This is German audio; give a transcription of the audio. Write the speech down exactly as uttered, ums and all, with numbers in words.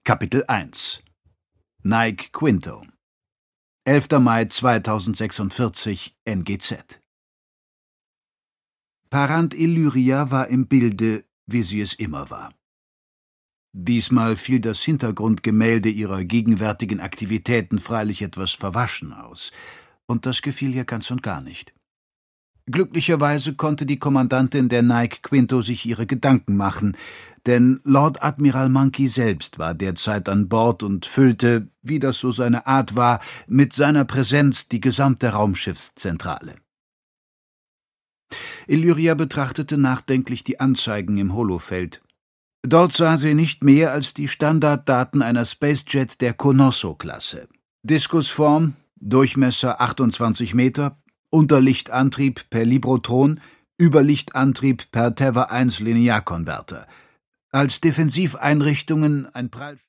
Kapitel eins Nike Quinto elfter Mai zweitausendsechsundvierzig N G Z Parant Illyria war im Bilde, wie sie es immer war. Diesmal fiel das Hintergrundgemälde ihrer gegenwärtigen Aktivitäten freilich etwas verwaschen aus, und das gefiel ihr ganz und gar nicht. Glücklicherweise konnte die Kommandantin der Nike Quinto sich ihre Gedanken machen, denn Lord Admiral Monkey selbst war derzeit an Bord und füllte, wie das so seine Art war, mit seiner Präsenz die gesamte Raumschiffszentrale. Illyria betrachtete nachdenklich die Anzeigen im Holofeld. Dort sah sie nicht mehr als die Standarddaten einer Spacejet der Colosso-Klasse. Diskusform, Durchmesser achtundzwanzig Meter, Unterlichtantrieb per Librotron, Überlichtantrieb per Tether eins Linearkonverter. Als Defensiveinrichtungen ein Prall